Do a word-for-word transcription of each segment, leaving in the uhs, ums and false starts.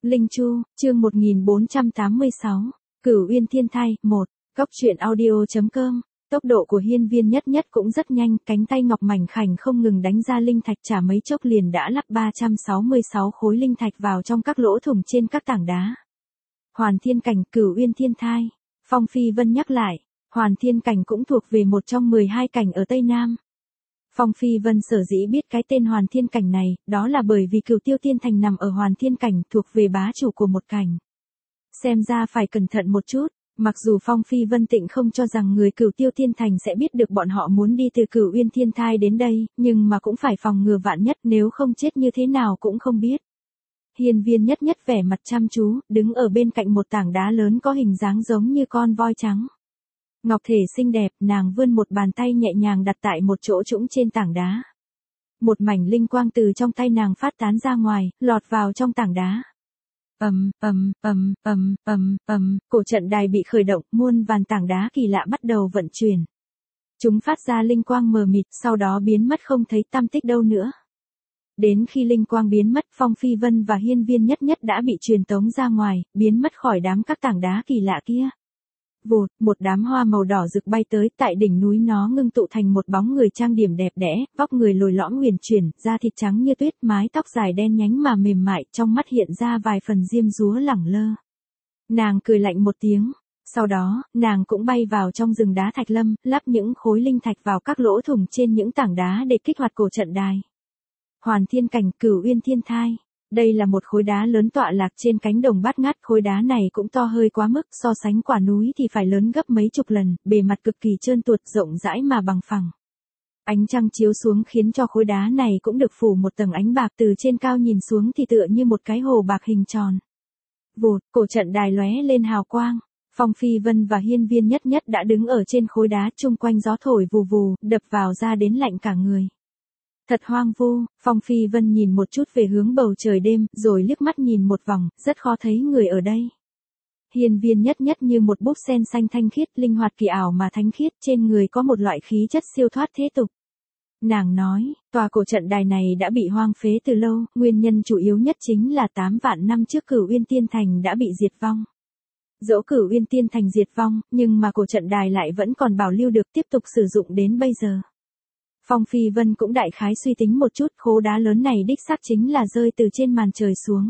Linh Chu, chương một nghìn bốn trăm tám mươi sáu, Cửu Uyên Thiên Thai, một, Cốc truyện audio.com. Tốc độ của hiên viên nhất nhất cũng rất nhanh, cánh tay ngọc mảnh khảnh không ngừng đánh ra linh thạch, chả mấy chốc liền đã lắp ba trăm sáu mươi sáu khối linh thạch vào trong các lỗ thủng trên các tảng đá. Hoàn Thiên Cảnh, Cửu Uyên Thiên Thai. Phong Phi Vân nhắc lại, Hoàn Thiên Cảnh cũng thuộc về một trong mười hai cảnh ở Tây Nam. Phong Phi Vân sở dĩ biết cái tên Hoàn Thiên Cảnh này, đó là bởi vì Cửu Tiêu Tiên Thành nằm ở Hoàn Thiên Cảnh, thuộc về bá chủ của một cảnh. Xem ra phải cẩn thận một chút, mặc dù Phong Phi Vân Tịnh không cho rằng người Cửu Tiêu Tiên Thành sẽ biết được bọn họ muốn đi từ Cửu Uyên Thiên Thai đến đây, nhưng mà cũng phải phòng ngừa vạn nhất, nếu không chết như thế nào cũng không biết. Hiên viên nhất nhất vẻ mặt chăm chú, đứng ở bên cạnh một tảng đá lớn có hình dáng giống như con voi trắng. Ngọc thể xinh đẹp, nàng vươn một bàn tay nhẹ nhàng đặt tại một chỗ trũng trên tảng đá. Một mảnh linh quang từ trong tay nàng phát tán ra ngoài, lọt vào trong tảng đá. Ầm, ầm, ầm, ầm, ầm, ầm, cổ trận đài bị khởi động, muôn vàn tảng đá kỳ lạ bắt đầu vận chuyển. Chúng phát ra linh quang mờ mịt, sau đó biến mất không thấy tăm tích đâu nữa. Đến khi linh quang biến mất, Phong Phi Vân và hiên viên nhất nhất đã bị truyền tống ra ngoài, biến mất khỏi đám các tảng đá kỳ lạ kia. Vụt, một đám hoa màu đỏ rực bay tới, tại đỉnh núi nó ngưng tụ thành một bóng người trang điểm đẹp đẽ, vóc người lồi lõm huyền chuyển, da thịt trắng như tuyết, mái tóc dài đen nhánh mà mềm mại, trong mắt hiện ra vài phần diêm dúa lẳng lơ. Nàng cười lạnh một tiếng, sau đó, nàng cũng bay vào trong rừng đá thạch lâm, lắp những khối linh thạch vào các lỗ thủng trên những tảng đá để kích hoạt cổ trận đài. Hoàn Thiên Cảnh, Cửu Uyên Thiên Thai. Đây là một khối đá lớn tọa lạc trên cánh đồng bát ngát, khối đá này cũng to hơi quá mức, so sánh quả núi thì phải lớn gấp mấy chục lần, bề mặt cực kỳ trơn tuột, rộng rãi mà bằng phẳng. Ánh trăng chiếu xuống khiến cho khối đá này cũng được phủ một tầng ánh bạc, từ trên cao nhìn xuống thì tựa như một cái hồ bạc hình tròn. Vụt, cổ trận đài lóe lên hào quang. Phong Phi Vân và hiên viên nhất nhất đã đứng ở trên khối đá, chung quanh gió thổi vù vù, đập vào ra đến lạnh cả người. Thật hoang vu, Phong Phi Vân nhìn một chút về hướng bầu trời đêm, rồi liếc mắt nhìn một vòng, rất khó thấy người ở đây. Hiên viên nhất nhất như một búp sen xanh thanh khiết, linh hoạt kỳ ảo mà thánh khiết, trên người có một loại khí chất siêu thoát thế tục. Nàng nói, tòa cổ trận đài này đã bị hoang phế từ lâu, nguyên nhân chủ yếu nhất chính là tám vạn năm trước Cửu Uyên Tiên Thành đã bị diệt vong. Dẫu Cửu Uyên Tiên Thành diệt vong, nhưng mà cổ trận đài lại vẫn còn bảo lưu được, tiếp tục sử dụng đến bây giờ. Phong Phi Vân cũng đại khái suy tính một chút, khố đá lớn này đích xác chính là rơi từ trên màn trời xuống.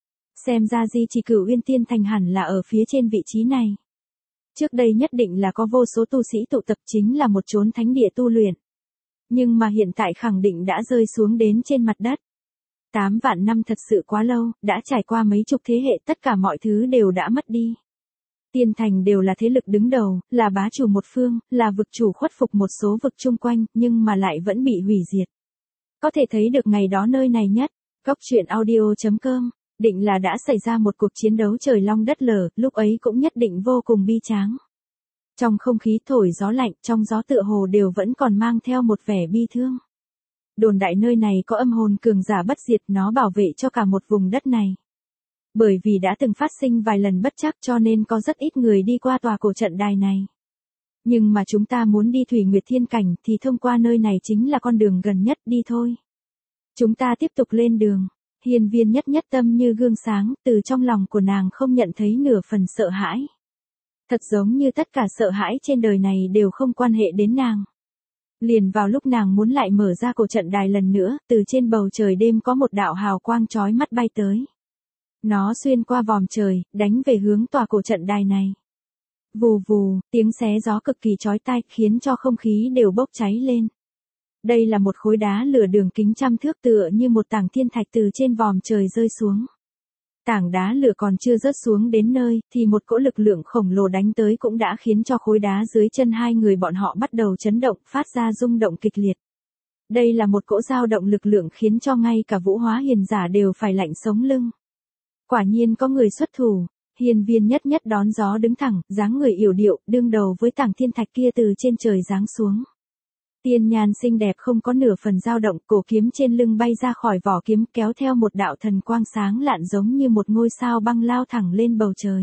Xem ra di chỉ Cửu Uyên Tiên Thành hẳn là ở phía trên vị trí này. Trước đây nhất định là có vô số tu sĩ tụ tập, chính là một chốn thánh địa tu luyện. Nhưng mà hiện tại khẳng định đã rơi xuống đến trên mặt đất. Tám vạn năm thật sự quá lâu, đã trải qua mấy chục thế hệ, tất cả mọi thứ đều đã mất đi. Tiên Thành đều là thế lực đứng đầu, là bá chủ một phương, là vực chủ khuất phục một số vực chung quanh, nhưng mà lại vẫn bị hủy diệt. Có thể thấy được ngày đó nơi này nhất, Cốc truyện audio.com, định là đã xảy ra một cuộc chiến đấu trời long đất lở, lúc ấy cũng nhất định vô cùng bi tráng. Trong không khí thổi gió lạnh, trong gió tựa hồ đều vẫn còn mang theo một vẻ bi thương. Đồn đại nơi này có âm hồn cường giả bất diệt, nó bảo vệ cho cả một vùng đất này. Bởi vì đã từng phát sinh vài lần bất trắc cho nên có rất ít người đi qua tòa cổ trận đài này. Nhưng mà chúng ta muốn đi Thủy Nguyệt Thiên Cảnh thì thông qua nơi này chính là con đường gần nhất, đi thôi. Chúng ta tiếp tục lên đường. Hiên viên nhất nhất tâm như gương sáng, từ trong lòng của nàng không nhận thấy nửa phần sợ hãi. Thật giống như tất cả sợ hãi trên đời này đều không quan hệ đến nàng. Liền vào lúc nàng muốn lại mở ra cổ trận đài lần nữa, từ trên bầu trời đêm có một đạo hào quang chói mắt bay tới. Nó xuyên qua vòm trời, đánh về hướng tòa cổ trận đài này. Vù vù, tiếng xé gió cực kỳ chói tai, khiến cho không khí đều bốc cháy lên. Đây là một khối đá lửa đường kính trăm thước, tựa như một tảng thiên thạch từ trên vòm trời rơi xuống. Tảng đá lửa còn chưa rớt xuống đến nơi, thì một cỗ lực lượng khổng lồ đánh tới cũng đã khiến cho khối đá dưới chân hai người bọn họ bắt đầu chấn động, phát ra rung động kịch liệt. Đây là một cỗ dao động lực lượng khiến cho ngay cả Vũ Hóa hiền giả đều phải lạnh sống lưng. Quả nhiên có người xuất thủ, hiên viên nhất nhất đón gió đứng thẳng, dáng người yểu điệu, đương đầu với tảng thiên thạch kia từ trên trời giáng xuống. Tiên nhan xinh đẹp không có nửa phần dao động, cổ kiếm trên lưng bay ra khỏi vỏ kiếm, kéo theo một đạo thần quang sáng lạn giống như một ngôi sao băng lao thẳng lên bầu trời.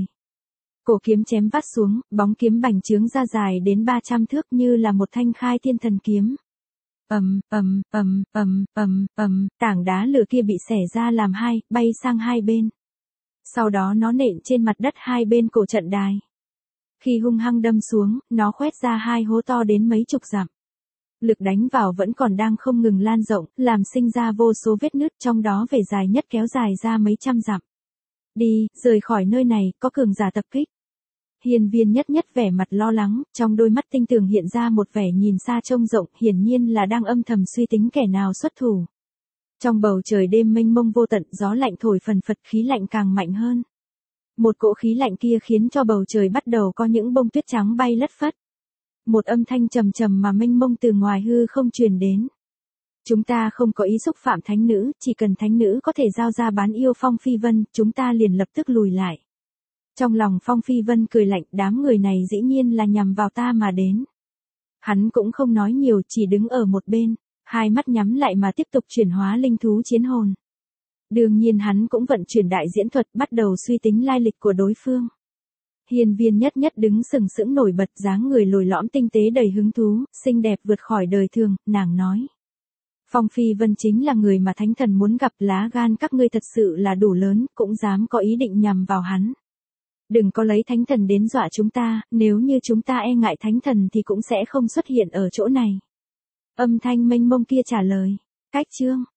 Cổ kiếm chém vắt xuống, bóng kiếm bành trướng ra dài đến ba trăm thước như là một thanh khai thiên thần kiếm. Ầm, ầm, ầm, ầm, ầm, ầm, tảng đá lửa kia bị xẻ ra làm hai, bay sang hai bên. Sau đó nó nện trên mặt đất hai bên cổ trận đài. Khi hung hăng đâm xuống, nó khoét ra hai hố to đến mấy chục dặm. Lực đánh vào vẫn còn đang không ngừng lan rộng, làm sinh ra vô số vết nứt, trong đó về dài nhất kéo dài ra mấy trăm dặm. Đi, rời khỏi nơi này, có cường giả tập kích. Hiên Viên Nhất Nhất vẻ mặt lo lắng, trong đôi mắt tinh tường hiện ra một vẻ nhìn xa trông rộng, hiển nhiên là đang âm thầm suy tính kẻ nào xuất thủ. Trong bầu trời đêm mênh mông vô tận, gió lạnh thổi phần phật, khí lạnh càng mạnh hơn. Một cỗ khí lạnh kia khiến cho bầu trời bắt đầu có những bông tuyết trắng bay lất phất. Một âm thanh trầm trầm mà mênh mông từ ngoài hư không truyền đến. Chúng ta không có ý xúc phạm thánh nữ, chỉ cần thánh nữ có thể giao ra bán yêu Phong Phi Vân, chúng ta liền lập tức lùi lại. Trong lòng Phong Phi Vân cười lạnh, đám người này dĩ nhiên là nhằm vào ta mà đến. Hắn cũng không nói nhiều, chỉ đứng ở một bên, hai mắt nhắm lại mà tiếp tục chuyển hóa linh thú chiến hồn. Đương nhiên hắn cũng vận chuyển đại diễn thuật, bắt đầu suy tính lai lịch của đối phương. Hiên Viên Nhất Nhất đứng sừng sững nổi bật, dáng người lồi lõm tinh tế đầy hứng thú, xinh đẹp vượt khỏi đời thường, nàng nói. Phong Phi Vân chính là người mà thánh thần muốn gặp, lá gan các ngươi thật sự là đủ lớn, cũng dám có ý định nhằm vào hắn. Đừng có lấy thánh thần đến dọa chúng ta, nếu như chúng ta e ngại thánh thần thì cũng sẽ không xuất hiện ở chỗ này. Âm thanh mênh mông kia trả lời. Cách chương.